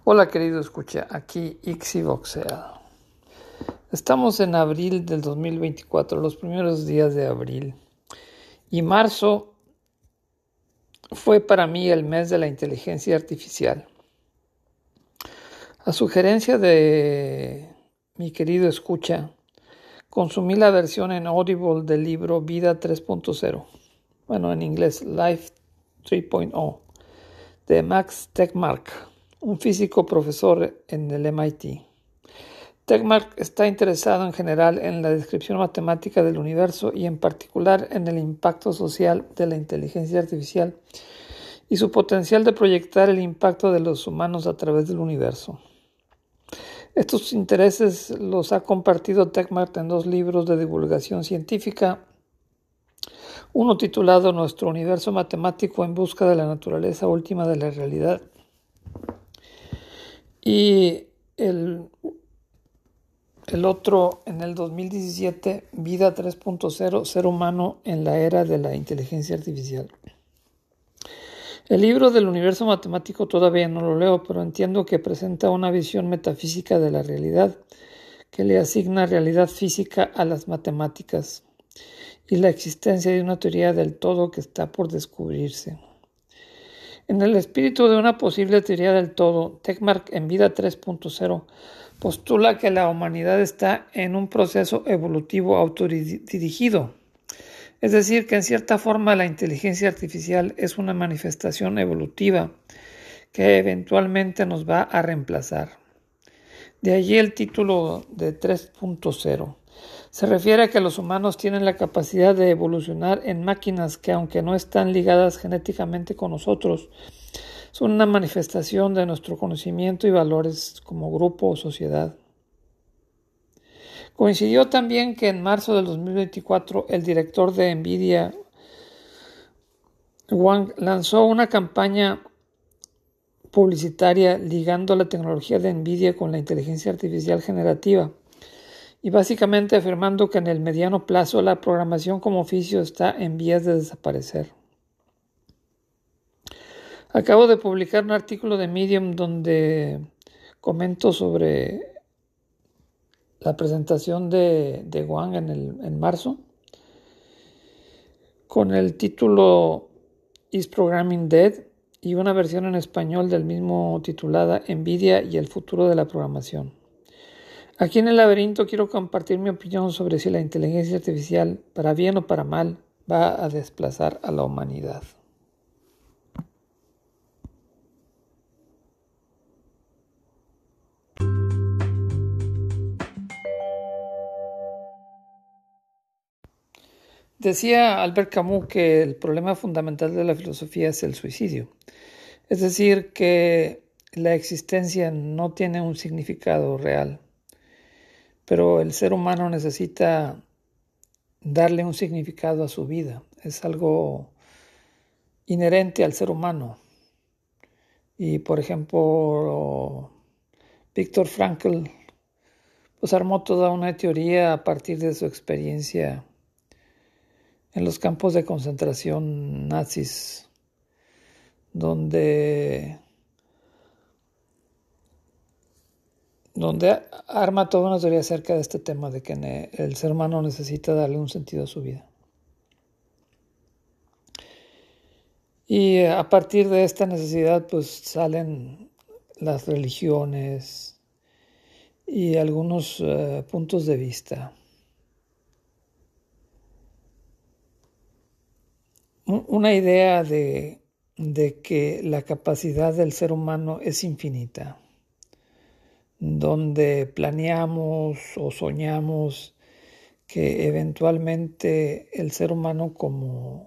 Hola querido escucha, aquí Ixi Voxel. Estamos en abril del 2024, los primeros días de abril. Y marzo fue para mí el mes de la inteligencia artificial. A sugerencia de mi querido escucha, consumí la versión en Audible del libro Vida 3.0, bueno, en inglés Life 3.0, de Max Tegmark, un físico profesor en el MIT. Tegmark está interesado en general en la descripción matemática del universo y en particular en el impacto social de la inteligencia artificial y su potencial de proyectar el impacto de los humanos a través del universo. Estos intereses los ha compartido Tegmark en 2 libros de divulgación científica, uno titulado Nuestro universo matemático en busca de la naturaleza última de la realidad y el otro en el 2017, Vida 3.0, Ser humano en la era de la inteligencia artificial. El libro del universo matemático todavía no lo leo, pero entiendo que presenta una visión metafísica de la realidad que le asigna realidad física a las matemáticas y la existencia de una teoría del todo que está por descubrirse. En el espíritu de una posible teoría del todo, Tegmark en Vida 3.0 postula que la humanidad está en un proceso evolutivo autodirigido. Es decir, que en cierta forma la inteligencia artificial es una manifestación evolutiva que eventualmente nos va a reemplazar. De allí el título de 3.0. Se refiere a que los humanos tienen la capacidad de evolucionar en máquinas que, aunque no están ligadas genéticamente con nosotros, son una manifestación de nuestro conocimiento y valores como grupo o sociedad. Coincidió también que en marzo del 2024 el director de NVIDIA, Wang, lanzó una campaña publicitaria ligando la tecnología de NVIDIA con la inteligencia artificial generativa y básicamente afirmando que en el mediano plazo la programación como oficio está en vías de desaparecer. Acabo de publicar un artículo de Medium donde comento sobre la presentación de Wang en marzo con el título Is Programming Dead y una versión en español del mismo titulada NVIDIA y el futuro de la programación. Aquí en el laberinto quiero compartir mi opinión sobre si la inteligencia artificial, para bien o para mal, va a desplazar a la humanidad. Decía Albert Camus que el problema fundamental de la filosofía es el suicidio. Es decir, que la existencia no tiene un significado real, pero el ser humano necesita darle un significado a su vida. Es algo inherente al ser humano. Y, por ejemplo, Viktor Frankl pues armó toda una teoría a partir de su experiencia en los campos de concentración nazis, donde arma toda una teoría acerca de este tema de que el ser humano necesita darle un sentido a su vida. Y a partir de esta necesidad pues salen las religiones y algunos puntos de vista. Una idea de que la capacidad del ser humano es infinita, donde planeamos o soñamos que eventualmente el ser humano como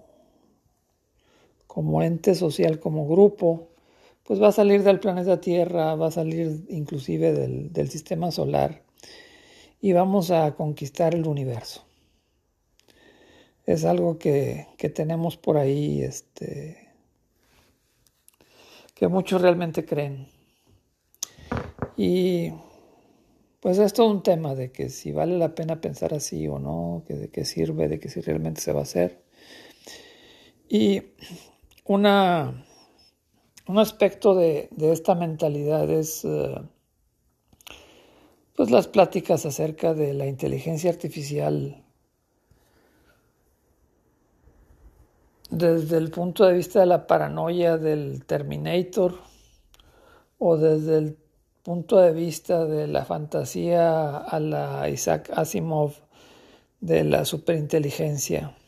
ente social, como grupo, pues va a salir del planeta Tierra, va a salir inclusive del sistema solar y vamos a conquistar el universo. Es algo que tenemos por ahí, que muchos realmente creen. Y pues es todo un tema de que si vale la pena pensar así o no, que de qué sirve, de que si realmente se va a hacer. Y una un aspecto de esta mentalidad es pues las pláticas acerca de la inteligencia artificial desde el punto de vista de la paranoia del Terminator o desde el punto de vista de la fantasía a la Isaac Asimov de la superinteligencia.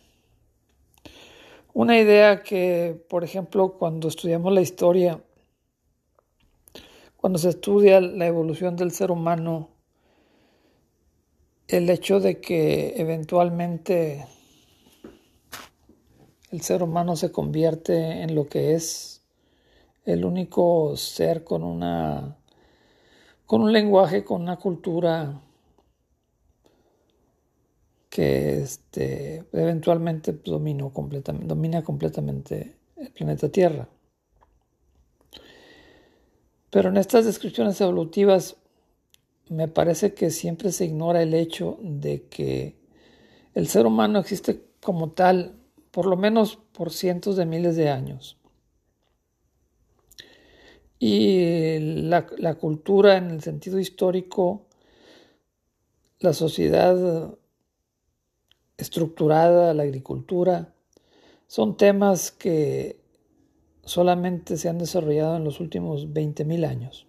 Una idea que, por ejemplo, cuando estudiamos la historia, cuando se estudia la evolución del ser humano, el hecho de que eventualmente el ser humano se convierte en lo que es el único ser con un lenguaje, con una cultura que eventualmente domina completamente el planeta Tierra. Pero en estas descripciones evolutivas me parece que siempre se ignora el hecho de que el ser humano existe como tal, por lo menos por cientos de miles de años. Y la cultura en el sentido histórico, la sociedad estructurada, la agricultura, son temas que solamente se han desarrollado en los últimos 20,000 años.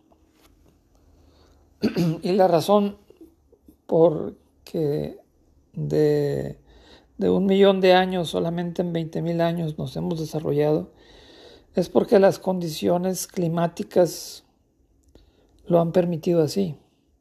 Y la razón por que de 1,000,000 de años solamente en 20,000 años nos hemos desarrollado es porque las condiciones climáticas lo han permitido así.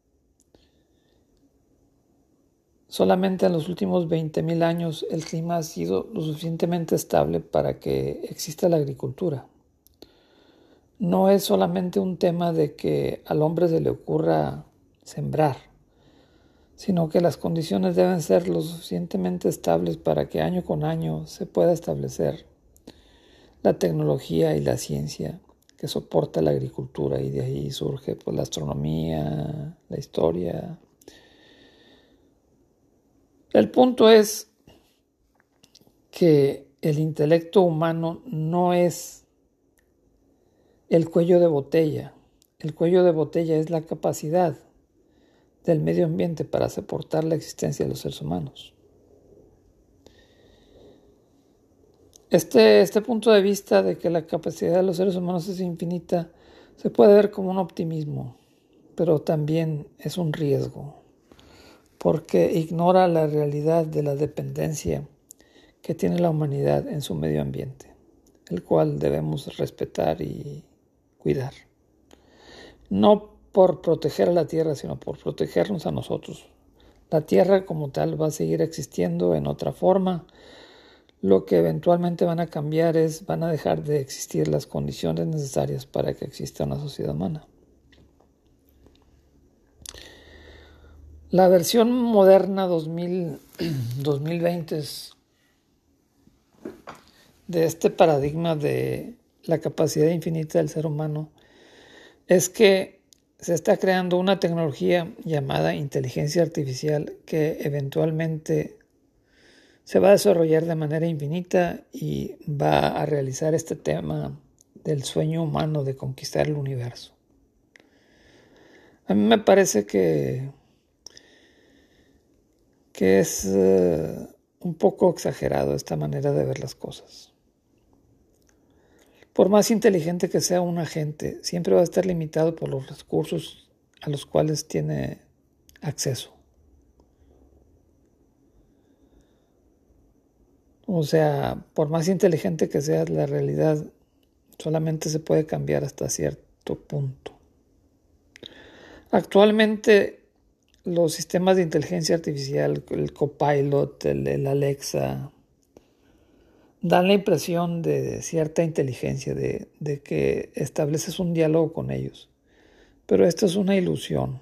Solamente en los últimos 20,000 años el clima ha sido lo suficientemente estable para que exista la agricultura. No es solamente un tema de que al hombre se le ocurra sembrar, sino que las condiciones deben ser lo suficientemente estables para que año con año se pueda establecer la tecnología y la ciencia que soporta la agricultura, y de ahí surge pues la astronomía, la historia. El punto es que el intelecto humano no es el cuello de botella. El cuello de botella es la capacidad del medio ambiente para soportar la existencia de los seres humanos. Este punto de vista de que la capacidad de los seres humanos es infinita se puede ver como un optimismo, pero también es un riesgo, porque ignora la realidad de la dependencia que tiene la humanidad en su medio ambiente, el cual debemos respetar y cuidar. No por proteger a la Tierra, sino por protegernos a nosotros. La Tierra como tal va a seguir existiendo en otra forma. Lo que eventualmente van a cambiar van a dejar de existir las condiciones necesarias para que exista una sociedad humana. La versión moderna 2020 de este paradigma de la capacidad infinita del ser humano es que se está creando una tecnología llamada inteligencia artificial que eventualmente se va a desarrollar de manera infinita y va a realizar este tema del sueño humano de conquistar el universo. A mí me parece que es un poco exagerado esta manera de ver las cosas. Por más inteligente que sea un agente, siempre va a estar limitado por los recursos a los cuales tiene acceso. O sea, por más inteligente que sea, la realidad solamente se puede cambiar hasta cierto punto. Actualmente, los sistemas de inteligencia artificial, el Copilot, el Alexa, dan la impresión de cierta inteligencia, de que estableces un diálogo con ellos. Pero esto es una ilusión.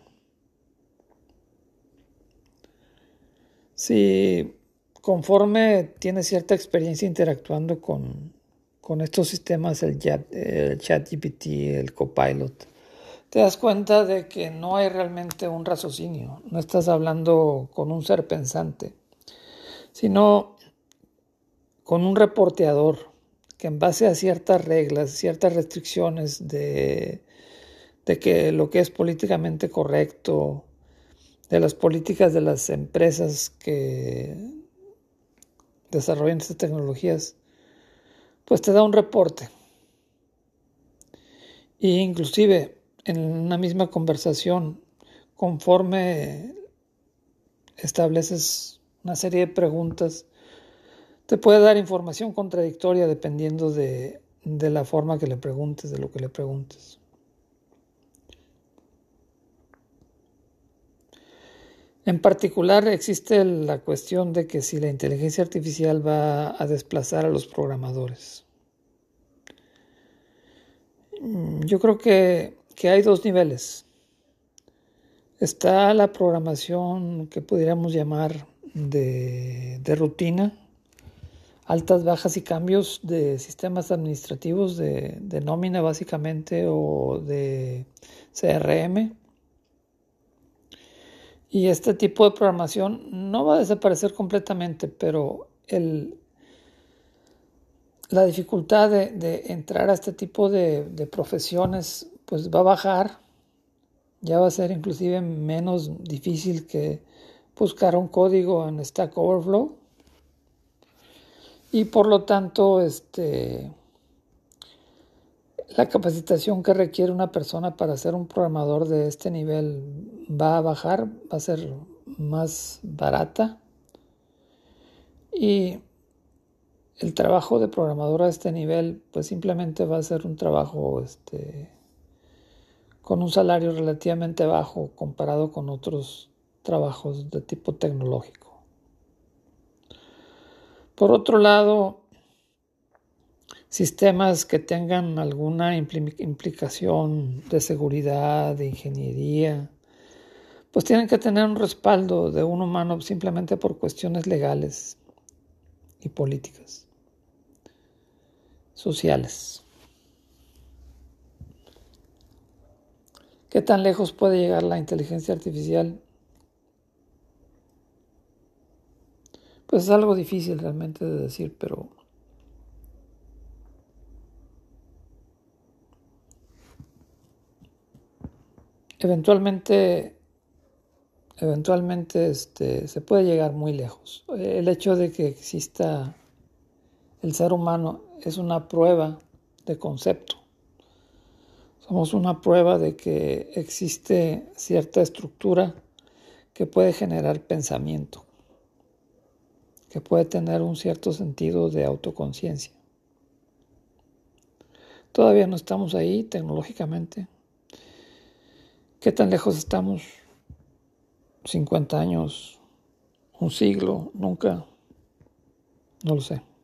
Si conforme tienes cierta experiencia interactuando con estos sistemas, el ChatGPT, el Copilot, te das cuenta de que no hay realmente un raciocinio. No estás hablando con un ser pensante, sino con un reporteador que en base a ciertas reglas, ciertas restricciones de que lo que es políticamente correcto, de las políticas de las empresas que desarrollan estas tecnologías, pues te da un reporte. E inclusive en una misma conversación, conforme estableces una serie de preguntas, te puede dar información contradictoria dependiendo de la forma que le preguntes, de lo que le preguntes. En particular existe la cuestión de que si la inteligencia artificial va a desplazar a los programadores. Yo creo que hay dos niveles. Está la programación que pudiéramos llamar de rutina, altas, bajas y cambios de sistemas administrativos de nómina básicamente o de CRM. Y este tipo de programación no va a desaparecer completamente, pero la dificultad de entrar a este tipo de profesiones pues va a bajar. Ya va a ser inclusive menos difícil que buscar un código en Stack Overflow. Y por lo tanto, la capacitación que requiere una persona para ser un programador de este nivel va a bajar, va a ser más barata. Y el trabajo de programador a este nivel, pues simplemente va a ser un trabajo con un salario relativamente bajo comparado con otros trabajos de tipo tecnológico. Por otro lado, sistemas que tengan alguna implicación de seguridad, de ingeniería, pues tienen que tener un respaldo de un humano simplemente por cuestiones legales y políticas, sociales. ¿Qué tan lejos puede llegar la inteligencia artificial? Pues es algo difícil realmente de decir, pero eventualmente se puede llegar muy lejos. El hecho de que exista el ser humano es una prueba de concepto. Somos una prueba de que existe cierta estructura que puede generar pensamiento, que puede tener un cierto sentido de autoconciencia. Todavía no estamos ahí tecnológicamente. ¿Qué tan lejos estamos? 50 años, un siglo, nunca, no lo sé.